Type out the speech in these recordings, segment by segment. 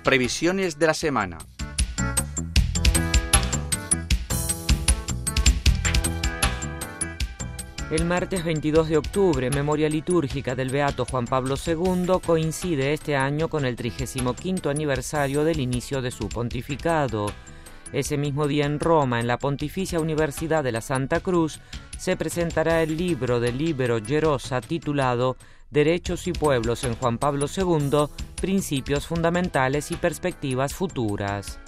Previsiones de la semana. El martes 22 de octubre, memoria litúrgica del Beato Juan Pablo II, coincide este año con el 35º aniversario del inicio de su pontificado. Ese mismo día en Roma, en la Pontificia Universidad de la Santa Cruz, se presentará el libro de Libero Gerosa titulado Derechos y Pueblos en Juan Pablo II, Principios Fundamentales y Perspectivas Futuras.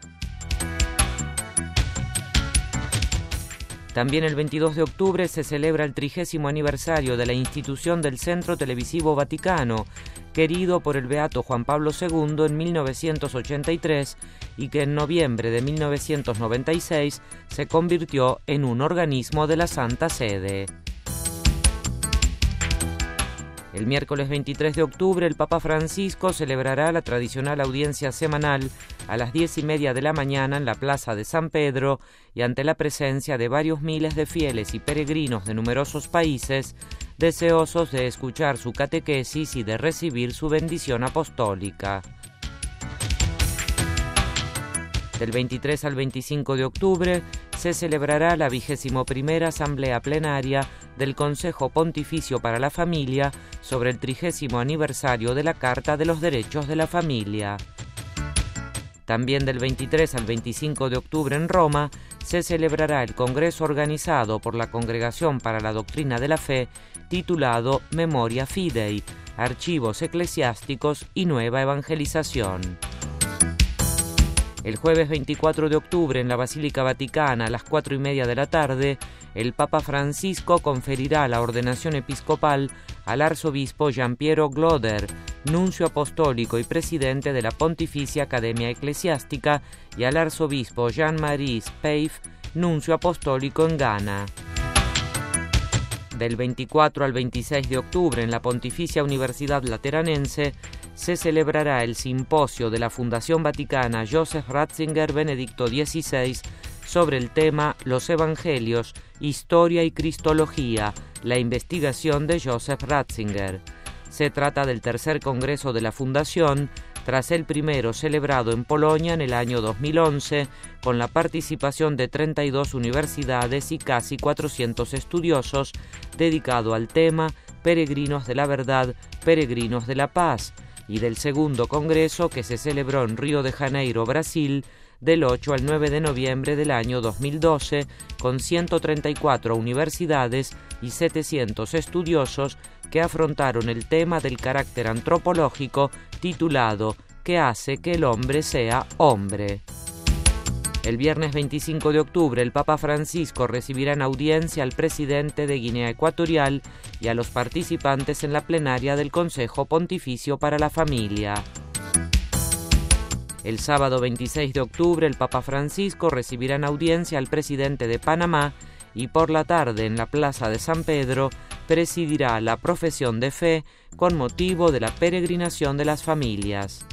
También el 22 de octubre se celebra el 30º aniversario de la institución del Centro Televisivo Vaticano, querido por el Beato Juan Pablo II en 1983 y que en noviembre de 1996 se convirtió en un organismo de la Santa Sede. El miércoles 23 de octubre el Papa Francisco celebrará la tradicional audiencia semanal a las 10:30 de la mañana en la Plaza de San Pedro y ante la presencia de varios miles de fieles y peregrinos de numerosos países deseosos de escuchar su catequesis y de recibir su bendición apostólica. Del 23 al 25 de octubre se celebrará la 21ª Asamblea Plenaria del Consejo Pontificio para la Familia sobre el 30º aniversario de la Carta de los Derechos de la Familia. También del 23 al 25 de octubre en Roma se celebrará el congreso organizado por la Congregación para la Doctrina de la Fe titulado Memoria Fidei, Archivos Eclesiásticos y Nueva Evangelización. El jueves 24 de octubre en la Basílica Vaticana a las 4:30 de la tarde, el Papa Francisco conferirá la ordenación episcopal al arzobispo Giampiero Gloder, nuncio apostólico y presidente de la Pontificia Academia Eclesiástica, y al arzobispo Jean-Marie Speif, nuncio apostólico en Ghana. Del 24 al 26 de octubre en la Pontificia Universidad Lateranense se celebrará el simposio de la Fundación Vaticana Joseph Ratzinger Benedicto XVI sobre el tema Los Evangelios, Historia y Cristología, la investigación de Joseph Ratzinger. Se trata del tercer congreso de la Fundación, tras el primero celebrado en Polonia en el año 2011, con la participación de 32 universidades y casi 400 estudiosos, dedicado al tema Peregrinos de la Verdad, Peregrinos de la Paz, y del segundo congreso que se celebró en Río de Janeiro, Brasil, del 8 al 9 de noviembre del año 2012, con 134 universidades y 700 estudiosos que afrontaron el tema del carácter antropológico titulado ¿Qué hace que el hombre sea hombre? El viernes 25 de octubre el Papa Francisco recibirá en audiencia al presidente de Guinea Ecuatorial y a los participantes en la plenaria del Consejo Pontificio para la Familia. El sábado 26 de octubre el Papa Francisco recibirá en audiencia al presidente de Panamá y por la tarde en la Plaza de San Pedro presidirá la profesión de fe con motivo de la peregrinación de las familias.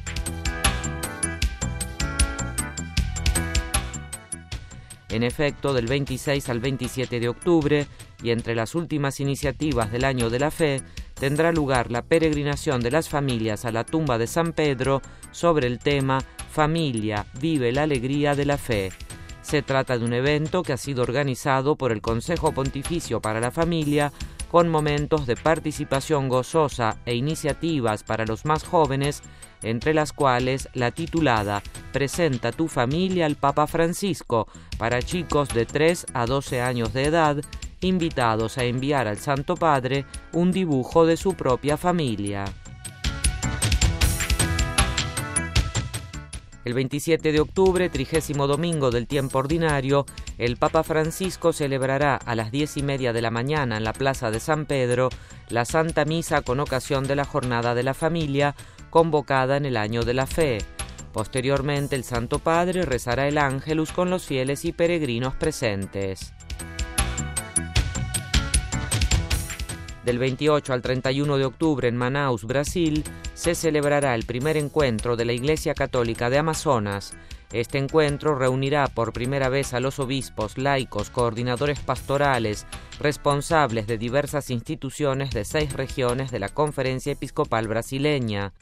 En efecto, del 26 al 27 de octubre, y entre las últimas iniciativas del Año de la Fe, tendrá lugar la peregrinación de las familias a la tumba de San Pedro sobre el tema Familia, vive la alegría de la fe. Se trata de un evento que ha sido organizado por el Consejo Pontificio para la Familia, con momentos de participación gozosa e iniciativas para los más jóvenes, entre las cuales la titulada Presenta tu familia al Papa Francisco, para chicos de 3 a 12 años de edad, invitados a enviar al Santo Padre un dibujo de su propia familia. El 27 de octubre, 30º domingo del tiempo ordinario, el Papa Francisco celebrará a las 10:30 de la mañana en la Plaza de San Pedro la Santa Misa con ocasión de la Jornada de la Familia, convocada en el Año de la Fe. Posteriormente, el Santo Padre rezará el Ángelus con los fieles y peregrinos presentes. Del 28 al 31 de octubre en Manaus, Brasil, se celebrará el primer encuentro de la Iglesia Católica de Amazonas. Este encuentro reunirá por primera vez a los obispos, laicos, coordinadores pastorales, responsables de diversas instituciones de 6 regiones de la Conferencia Episcopal Brasileña.